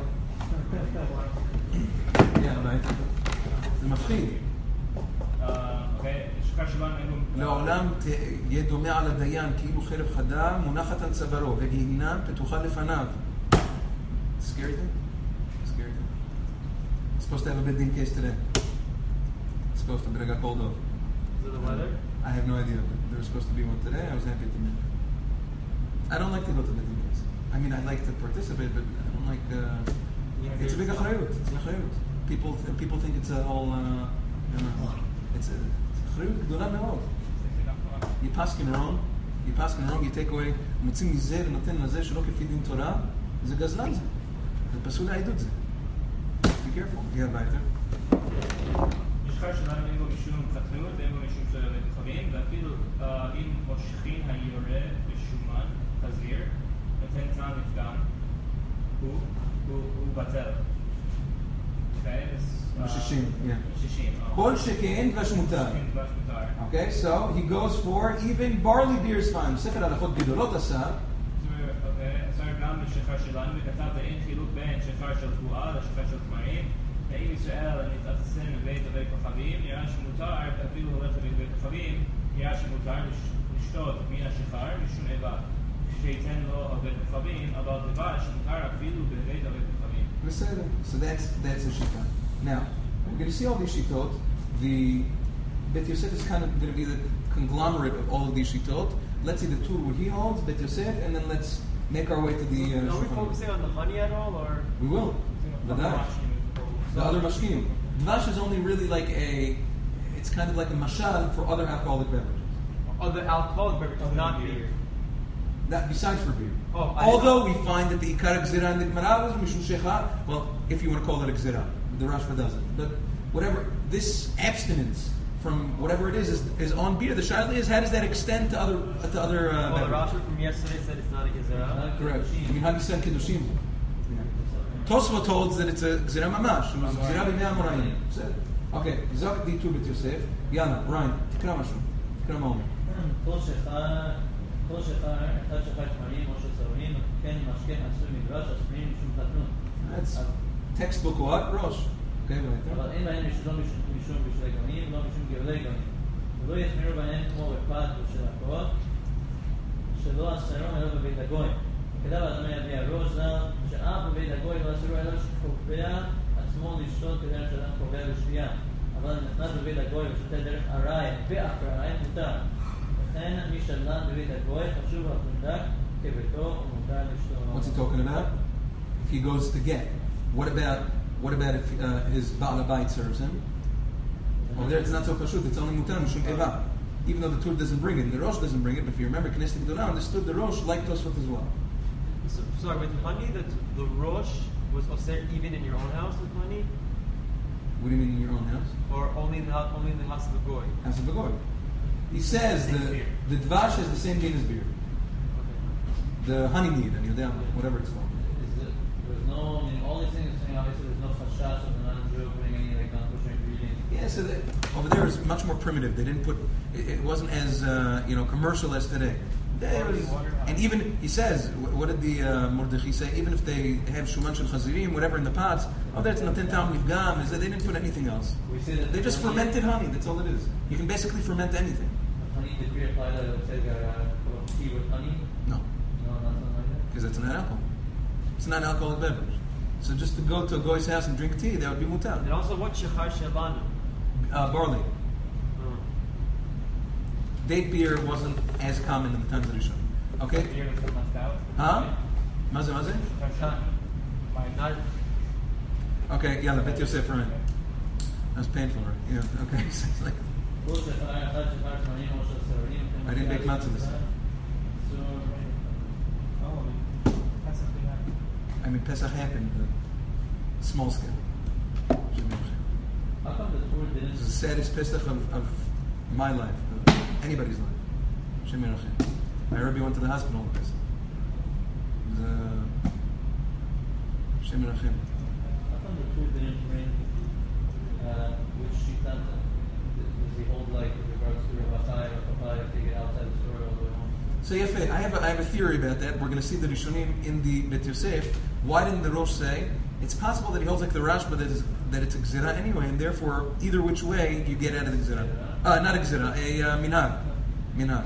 יאללה, ביי. זה מפחיד. אוקיי, שכר שבן אין לו... לעולם תהיה דומה על הדיין כאילו חרב חדה מונחת על צווארו וגיהינם פתוחה לפניו. Scary thing? Scary thing. Supposed to have a bid din case today. Supposed to, but I got pulled off. Is it the weather? I have no idea. there was supposed to be one today. I was happy to make it. I don't like to go to the meetings. I mean, I like to participate, but I don't like. Uh, it's a big achrayut. It's an achrayut. People, people think it's a whole. Uh, you know, it's a achrayut gdola meod. You paskin wrong. You paskin wrong. You take away. מוצאים מזה ונותן לזה שלא כפי דין תורה. זה גזלן זה. זה פסול לעדות זה. Be careful. Yeah, ביותר. משחר שלנו אין בו משום חתנות ואין בו משום של חבים, ואפילו אם מושכין היורה בשומן חזיר, נותן טעם לפגם, הוא, הוא בטל. בשישים, yeah. בשישים. כל שכן דבש מותר. Okay, so he goes for even barley beer is fine. ספר הלכות גדולות עשה. עשה גם בשחר שלנו, וכתב ואין חילוק בין שחר של תבואה לשחר של תמרים. ואם ישראל נתעצם בבית אבי כוכבים, נראה שמותר, אפילו הולך לבית כוכבים, נראה שמותר לשתות מן השחר משום איבה, שייתן לו בית כוכבים, אבל דבר שמותר אפילו בבית אבי כוכבים. בסדר. So that's that's the shita. Now, we're going to see all these shitot. The Bet Yosef is kind of going to be the conglomerate of all of these shitot. Let's see the two where he holds, Bet Yosef, and then let's make our way to the. Uh, Are we focusing on the honey at all, or we will. V'day. The other mashkim. Dvash is only really like a, it's kind of like a mashal for other alcoholic beverages. other alcoholic beverages, not beer? That besides for beer. Oh, I Although we find that the ikar gzira in the Gemara was mishum shecha. Well, if you want to call it a gzira, the Rashba doesn't. But whatever, this abstinence from whatever it is is, is on beer. The shaila is how does that extend to other to other uh, Well, the beverages? Rashba from yesterday said it's not a gezerah. Correct. I mean, how do you send kiddushim? Tosfot holds that it's a gzira mamash. It was gzira b'mei amoraim. Okay, zok di tu bet Yosef. Yana, Ryan, tikra mashu. Tikra moment. כל שחר, כל שחר, אחד שחר תמרים או של סעורים, כן משכן עשוי מגרש, עשויים משום חתנות. That's textbook what? Rosh. Okay, right. אבל אין בהם משום משום בשביל גונים, לא משום גאולי גונים. ולא יחמירו בהם כמו בפת ושל הכל, שלא אסרו אלא בבית הגויים. כדאי באדמי אבי הראש ז"ל, שאף בבית הגוי לא אסרו אלא שקובע עצמו לשתות כדרך שאדם קובע לשתייה. אבל נכנס בבית הגוי ושותה דרך ארעי באקראי מותר. לכן מי שלן בבית הגוי חשוב הפונדק כביתו ומותר לשתות. What's he talking about? If he goes to get. What about what about if uh, his Baal Habayit serves him? Over there it's not so pashut, it's only mutar mishum eva. Even though the Tur doesn't bring it, and the Rosh doesn't bring it, but if you remember, Knesset Gdolah understood the Rosh like Tosfot as well. So, sorry, with honey, the, the Rosh was osir even in your own house with honey? What do you mean in your own house? Or only in the, only in the house of the goy? House of the Goy. He says the, the Dvash is the same din as beer. Okay. The honey mead, and you're whatever it's called. Is it, there's no, I mean, all these things are saying obviously there's no chashash of the non-Jew putting any like non-kosher ingredients. Yeah, so that, over there is much more primitive. They didn't put, it, it wasn't as uh, you know commercial as today. There was, and even he says, what did the uh, Mordechai say? Even if they have shuman shel chazirim, whatever in the pots, oh, that's naten tam nifgam. Is that they didn't put anything else? We say that They just honey- fermented honey. That's all it is. You can basically ferment anything. Honey, did we apply that it says uh, tea with honey? No, No, nothing like that. because that's not alcohol. It's not an alcoholic beverage. So just to go to a goy's house and drink tea, that would be mutar. And also, what shechar shabanu? Uh, barley. Oh. Date beer wasn't as common in the times of Rishon. Okay? Beer with the moscow. Huh? Maze maze? Not, Okay, yalla, Bet Yosef Ryan. That's painful, right? Yeah, okay. So it's like, כל שחר, אחד שחר תמרים או של סעורים, כן I didn't make משכן matzah this time. So, Oh, that's a thing. I mean, Pesach happened, but small scale. how come the Torah didn't? This is the saddest Pesach of, of my life, of anybody's life. Shem Yerachem. My Rebbe went to the hospital on Pesach. It was, uh, Shem Yerachem. How come the Torah didn't bring uh, which shita does he hold like with regards to Rabbatai or Papai if they get outside the story all the way home? So Yefei, I have a, I have a theory about that. We're going to see the Rishonim in the Bet Yosef. Why didn't the Rosh say? It's possible that he holds like the Rashba that, is, that it's a Gzira anyway, and therefore either which way you get out of the Gzira. Uh, not a Gzira, a uh, Minag. Minag.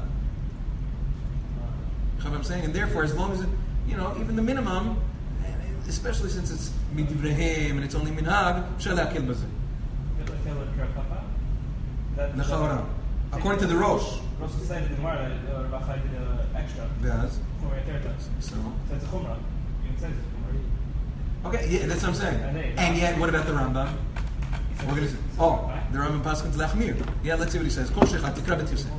You know what I'm saying? And therefore, as long as it, you know, even the minimum, especially since it's Midivrehem and it's only Minag, shall akil bazeh. According to the Rosh. Rosh said the Gemara that uh, Rav Chai did an extra. Vaz. For right there, that's- So. So it's a chumrah. You can say it's a chumrah. Okay, yeah, that's what I'm saying. And they- And yet, what about the Rambam? He says We're gonna it's- see. it's Oh, right. the Rambam Paskins Lachmir. Yeah, let's see what he says. Kol Shechat, Tikra Bet Yosef.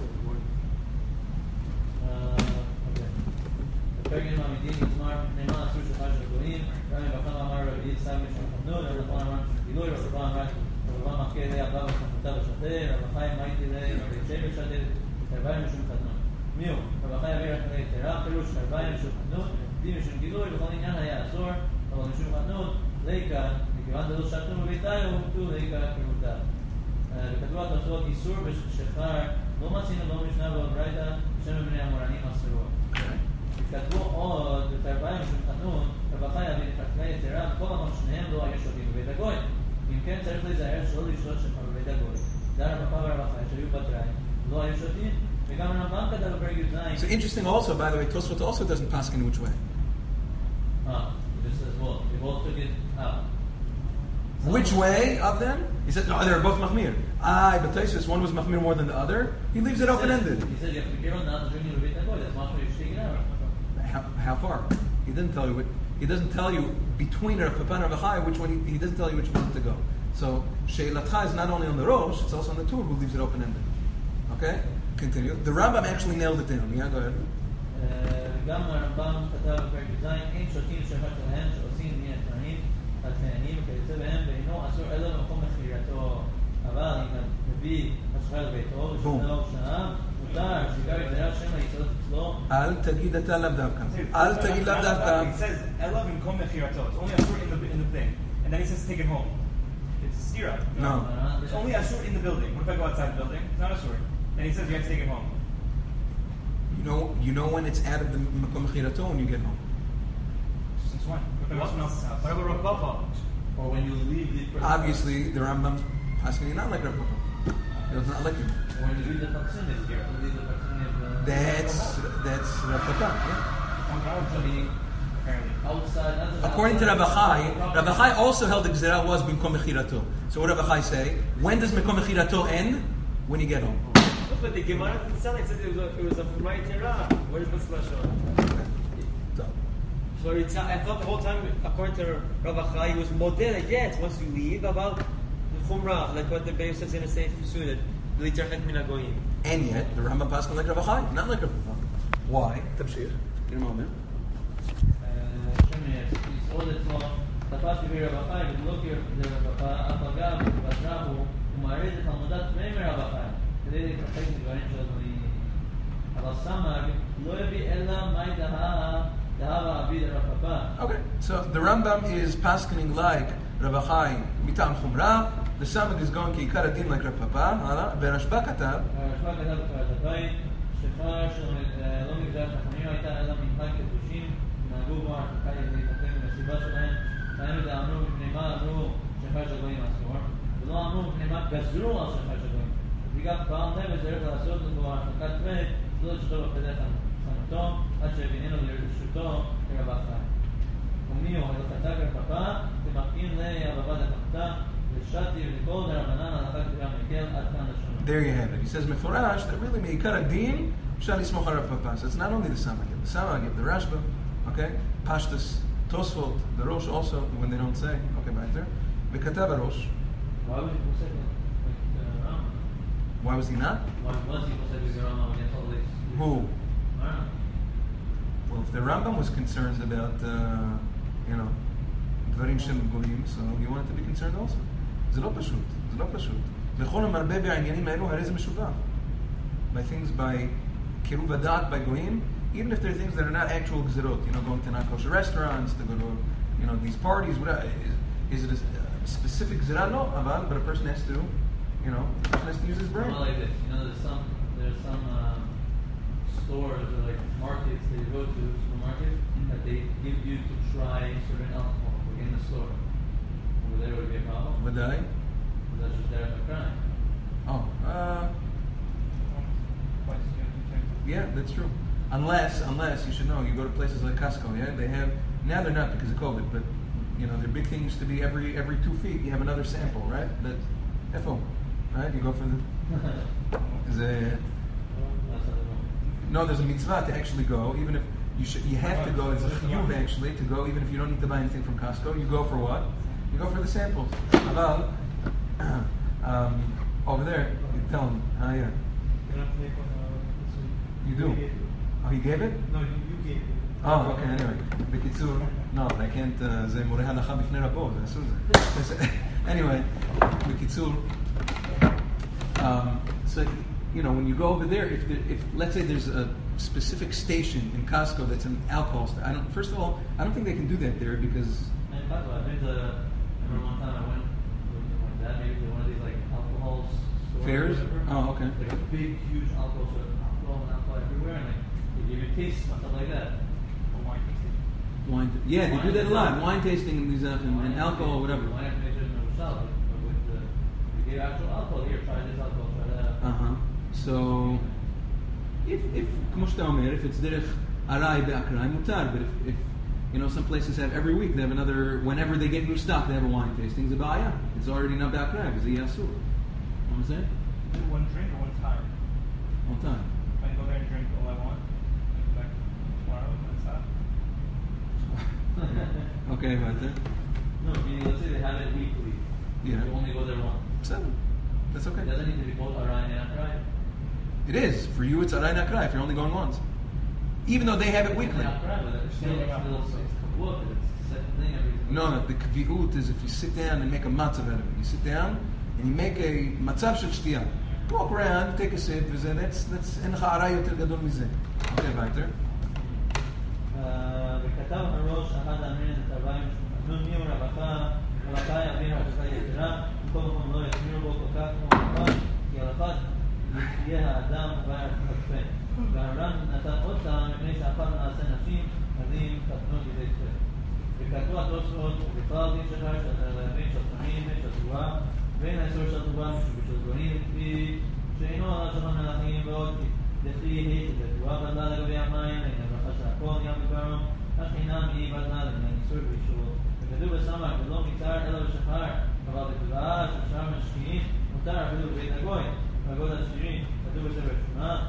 פרגן מעמידים יזמר נאמן אסור שלך של הגויים רמי בחם אמר רבי יצחק משום חמנון רבי נכון אמר משום גילוי רבי חם אמר רבי מחכה אלי הבא וסמכותה בשתה רבי חיים מייתי אלי רבי שם בשתה תרביים משום חתנון מיהו? רבי חיים אביר אחרי יתרה פירוש תרביים משום חתנון די משום גילוי בכל עניין היה אסור אבל משום חתנון ליקה מכיוון דלו שתנו בביתיו תו ליקה פירוטה וכתבו התוספות איסור בשחר לא מצינו לא משנה והברייתא שם בני המורנים אסורות כתבו עוד בתרביים של חנון, רבי חי אבי חכמי יתרה, כל המם שניהם לא היו שותים בבית הגוי. אם כן צריך להיזהר שלא לשתות שחר בבית הגוי. זה הרב פאבה ורבי חי שהיו בתריים, לא היו שותים, וגם הרמב"ם כתב בפרק י"ז. So interesting also, by the way, Tosfot also doesn't pass in which way. Ah, it just says well, they both took it out. Which way of them? He said, no, they were both Mahmir. Ah, but Tosfos, one was Mahmir more than the other. He leaves it open-ended. He said you have to be careful not to drink in bebeit agoi. That's much more you should take it out. How, how far? He didn't tell you. What, he doesn't tell you between Rav Papa and Rav Chai which one. He, he doesn't tell you which one to go. So Sheilatcha is not only on the Rosh, it's also on the Tur who leaves it open-ended. Okay, continue. The Rambam actually nailed it down. Yeah, go ahead. גם הרמב"ם כתב בפרק י"ז, אין שותים שחר שלהם שעושים מן התנאים התנאים וכיוצא בהם ואינו אסור אלא במקום מכירתו. אבל אם מביא השחר לביתו ושתו שעה, מותר סיגר יתרה שמא יצלות אצלו. אל תגיד אתה לאו דווקא. אל תגיד לאו דווקא. He says, Elav in Kom Mechirato. It's only Asur in the, in the thing. And then he says, take it home. It's a stira. No. It's only Asur in the building. What if I go outside the building? It's not Asur. Then he says, you have to take it home. You know, you know when it's out of the Makom Mechirato when you get home. Since when? What if I go to someone else's house? What about Rav Papa? Or when you leave the Obviously, the Rambam's asking you not like Rav Papa. He does not like him. Or when you leave the proximity here, you leave the proximity of the That's that's Rav Papa. Yeah. I'm proud to be, apparently. outside. not just According to outside, Rav Chai, Rav Chai also held the Gzerah was B'Mkom Mechirato. So what Rav Chai say? When does B'Mkom Mechirato end? When you get home. But the Gemara didn't sound like it said it was a, it was a Chumrah Yetera. What is this lashon? So, So it's, I thought the whole time, according to Rav Achai, he was model, yes, once you leave, about the Chumrah, like what the Beis says in a safe sunnah, L'iterchet min hagoyim. and yet the Rambam passed like Rav Chai, not like Rav Papa. Why? Tabshir. In a moment. שמן יסעוד אצלו, תפס בבי רב החי ולא כרב אף אגב, ובטרה הוא, הוא מעריד את עמודת פני מרב החי, כדי להתרחק מדברים של אדוני. אבל סמג לא יביא אלא מי דהה, דהה ועביד הרב פפה. Okay, so the Rambam is paskening like Rav Chai mitam chumrah. The Samad is going ki ikar adin like Rav Papa. Hala. Berashba katav. הרשב"א כתב בפרשת הבית, שחר שלא מגזר חכמים הייתה אלא מנהג קדושים, נהגו בו הרחקה להתחתן במסיבה שלהם, היינו דאמרו מפני מה אמרו שחר של גויים אסור, ולא אמרו מפני מה גזרו על שחר של גויים. וגם פעם נבט צריך לעשות בו הרחקת פני, לא לשתו בפדי חנותו, עד שהביננו לרשותו כרב החי. ומי הוא הלכתה כרפפה, תמחכים לי הבבא דחמתה, ושתי ולכל דרבנן הלכה כתירה מקל עד כאן לשונו. There you have it. He says meforash that really meikar adin shal yismoch al Rav Papa. So it's not only the Samagim, the Samagim, the Rashba, okay, Pashtus, Tosfot, the Rosh also when they don't say. Okay, right there. V'katav Rosh. Why was he posek with the Rambam? Why was he not? Why was he posek with the Rambam against all this? Who? I don't know. Well, if the Rambam was concerned about, uh, you know, dvarim shem goyim, so he wanted to be concerned also. זה לא פשוט, זה לא פשוט. לכל המרבה בעניינים האלו, הרי זה משובח. By things by קירוב הדעת, by goyim, even if there are things that are not actual gzerot, you know, going to non-kosher restaurants, to go to, you know, these parties, whatever. Is, is it a, a specific gzerah? No, aval, but a person has to, you know, a person has to use his brain. Not like this. You know, there's some there's some um, stores or like markets that you go to, supermarket, that they give you to try certain alcohol in the store. Over there would be a problem. ודאי. That's just there for crime. Oh, uh, Twice, yeah, yeah, that's true. Unless, unless, you should know, you go to places like Costco, yeah, they have, now they're not because of COVID, but, you know, their big thing used to be every every two feet you have another sample, right? That's F O, right? You go for the, is it, Uh, no, there's a mitzvah to actually go, even if you should, you have to go. It's a chiyuv actually to go, even if you don't need to buy anything from Costco. You go for what? You go for the samples. About um, over there, you tell them. Ah, yeah. You do. Oh, he gave it? No, you, you gave it. Oh, okay. Anyway, בקיצור, no, I can't. Uh, זה מורה הלכה בפני רבו. זה אסור זה. Anyway, בקיצור. Um, so, you know, when you go over there, if, there, if let's say there's a specific station in Costco that's an alcohol st- I don't. First of all, I don't think they can do that there because. In Costco, I've been to. I remember one time I went with my dad maybe to one of these like alcohol stores. Fairs? Or whatever. Oh, okay. Like a big, huge alcohol store, alcohol and alcohol everywhere, and like they give you taste stuff like that. Wine. T- yeah, they do that a lot. Wine tasting and these uh, and, and alcohol, whatever. Wine have to make sure there's no salt, but with the they give actual alcohol here. Try this alcohol. Try that. Uh huh. So, if if כמו שאתה אומר, if it's דרך ארעי באקראי מותר, but if, if you know some places have every week they have another whenever they get new stock they have a wine tasting. It's a בעיה. It's already not באקראי because it's אסור. You know what I'm saying? Do one drink or one time? One time. I can go there and drink all I want, and come back tomorrow and stop. Okay, right there. No, meaning let's say they have it weekly. Yeah. You only go there once. Seven. That's okay. It doesn't need to be both arai and akrai. It is. For you, it's arai nakrai if you're only going once. Even though they have it weekly. Akrai, but it's still it's still it's kavut. It's the same thing every. No, no. The kviut is if you sit down and make a matzav out of it. You sit down and you make a matzav shel shtiyah. Walk around, take a sip, וזה, that's, that's, אין לך ארעי יותר גדול מזה. אוקיי, weiter. וכתב הראש אחד האמין את ארבעים ושמונה מי הוא רבחה רבחה יבין רבחה יתרה וכל מקום לא יחמירו בו כל כך כמו רבחה כי הלכת יהיה האדם ובא יחפה והר"ן נתן עוד טעם מפני שאחת נעשה נשים עדים תתנו בידי שפה וכתבו התוספות ובכלל דין שחר להבין של תמים של תבואה ואין האיסור של תבואה משום בשל דברים כפי שאינו על השולחן מלאכים ועוד דכי היא שתבואה בדלה לגבי המים הכל ים בגרום, השכינה היא בדלה לבין איסור ואישור. וכתוב בסמ"ך, ולא מצער אלא בשחר, אבל בטבעה של שאר משקיעים, מותר אפילו בבית הגוי. בגוד השירים, כתוב בספר שמונה,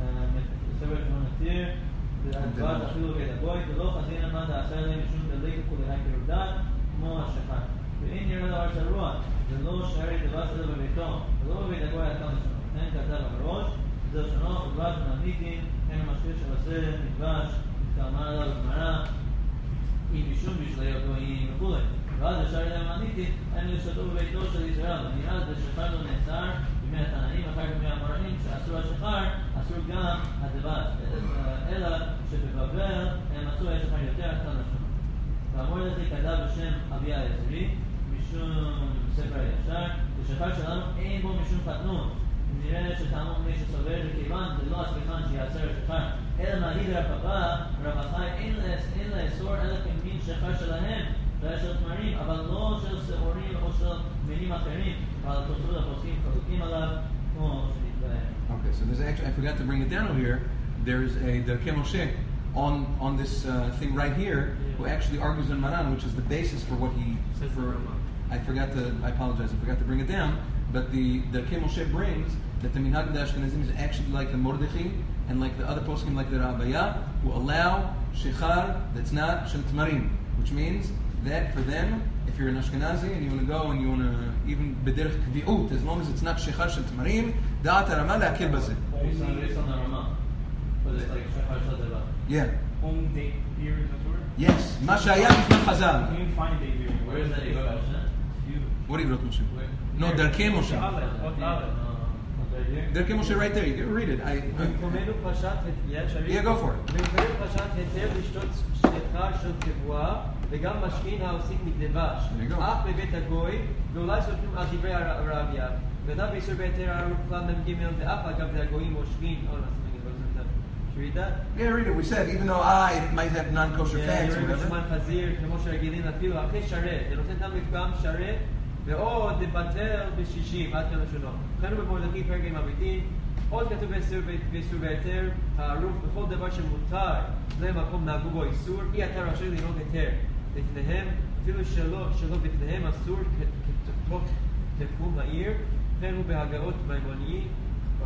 בספר שמונה נתיר, בטבעת אפילו בבית הגוי, ולא חזין מה תעשר להם משום דליק וכולי כרודד, כמו השחר. ואם נראה דבר שרוע, ולא שערי דבש אלא בביתו, ולא בבית הגוי עד כאן לשונו. לכן כתב הראש, זה שונו, דבש ומניתים, הם המשקיר של הסרט, נדבש, כאמר עליו גמרא, אם משום בשלי הגויים וכולי. ואז ישר אליהם עניתי, הם לשתו בביתו של ישראל, ומיד השחר לא נאסר, בימי התנאים, אחר בימי המראים, שאסור השחר, אסור גם הדבש. אלא שבבבל הם מצאו השחר יותר קטן לשון. ואמור לכי כתב בשם אבי העזרי, משום ספר הישר, ושחר שלנו אין בו משום חתנות. נראה שטעמו מי שסובר לכיוון, זה לא השפיכן שיעשר השחר. אלא מעיד רבבה, רבחי אין לאסור אלא כמין שחר שלהם, שהיה של תמרים, אבל לא של שעורים או של מינים אחרים, אבל תוספות הפוסקים חלוקים עליו, כמו שנתבהם. Okay, so there's actually, I forgot to bring it down over here, there's a Derkei Moshe on, on this uh, thing right here, who actually argues in Maran, which is the basis for what he, for, I forgot to, I apologize, I forgot to bring it down, but the Derkei Moshe brings that the Minhag the Ashkenazim is actually like the Mordechai, and like the other poskim like the Rabbayah, who allow shechar that's not shel tmarim, which means that for them, if you're an Ashkenazi and you want to go and you want to even bederech kviut, as long as it's not shechar shel tmarim, da'at harama le'akil bazeh. Based on based on the Rama, but it's like shechar shel deva. Yeah. Home date beer is a word? Yes. Ma shaya b'zman Chazal. Can you find date beer? Where is that you go, Moshe? What do you wrote, Moshe? Where? No, Derkei Moshe. What Aleph? Derkei Moshe right there. You can read it. I, במקומנו פרשת, yeah, go for it. במקומנו פרשת היתר לשתות שטחה של תבואה וגם משכין העוסק מדבש. There you go. אף בבית הגוי, ואולי סופרים על דברי הרביה. וכתב באיסור בהיתר ערוך כלל מ"ג, ואף אגב זה הגויים מושכין. Oh, should we read that? Yeah, read it. We said, even though I it might have non-kosher facts or whatever. שומן חזיר, כמו שרגילים אפילו אחרי שרת. זה נותן גם לפגם שרת, ועוד בטל בשישים, עד כאן לשונו. לכן במרדכי פרק עם הביתים, עוד כתוב באיסור בהיתר, הערוך בכל דבר שמותר, זה מקום נהגו בו איסור, אי אתה רשאי לנהוג היתר. לפניהם, אפילו שלא, שלא בפניהם אסור כתוך תחום העיר, כן הוא בהגאות מימוני,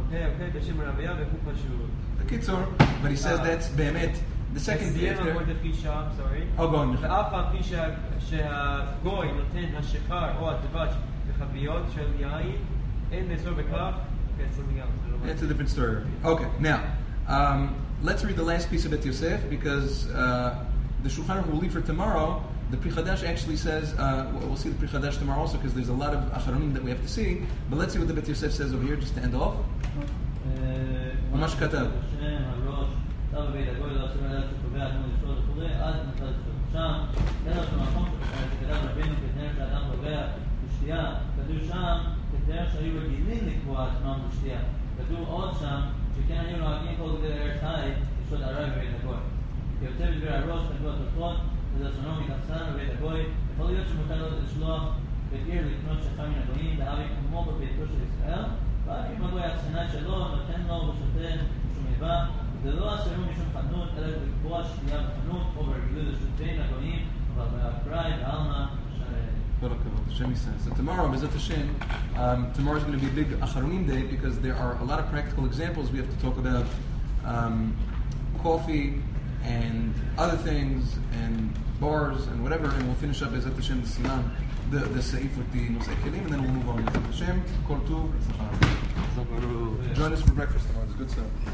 Okay, okay, בשם רביה והוא פשוט. בקיצור, but he says Ah. that's באמת, the second וסיים after... המרדכי שם, sorry. Oh, go on. ואף על פי שה- שהגוי נותן השיכר או הדבש בחביות של יין, אין לאסור בכך. Okay, something else. I don't know. It's a different story. Okay, now, um, let's read the last piece of Bet Yosef because uh, the Shulchan Aruch will leave for tomorrow. The Pri Chadash actually says, uh, we'll see the Pri Chadash tomorrow also because there's a lot of Acharonim that we have to see. But let's see what the Bet Yosef says over here just to end off. ממש כתב. השם, הראש, טב בבית הגוי, לא אסור לדעת שקובע כמו לשתות וכו', עד נתן לשתות שם. כתב במקום שכתב רבינו כתנר שאדם קובע בשתייה, כתוב שם כתנר שהיו רגילים לקבוע עצמם בשתייה. כתוב עוד שם שכן היו נוהגים כל כדי ארץ חי לשתות ערב בבית הגוי. כיוצא בדבר הראש כתוב התוספות, ולשונו מתאכסן בבית הגוי. יכול להיות שמותר לו לשלוח בית עיר לקנות שכר מן הגויים, להביא כמו בביתו של ישראל. רק אם הגוי האכסנה שלו נותן לו ושותה משום איבה, זה לא אסרו משום חנות, אלא לקבוע שתייה בחנות או ברגילות לשותי הגויים, אבל באקראי, בעלמא, כל הכבוד, Hashem says. So tomorrow, B'ezrat Hashem, um, tomorrow is going to be a big Acharonim day because there are a lot of practical examples. We have to talk about um, coffee and other things and bars and whatever, and we'll finish up B'ezrat Hashem the Siman, the, the Seif with the Nosei Kelim, and then we'll move on. B'ezrat Hashem, Kol Tuv, Tzachar. Join us for breakfast tomorrow. It's good stuff.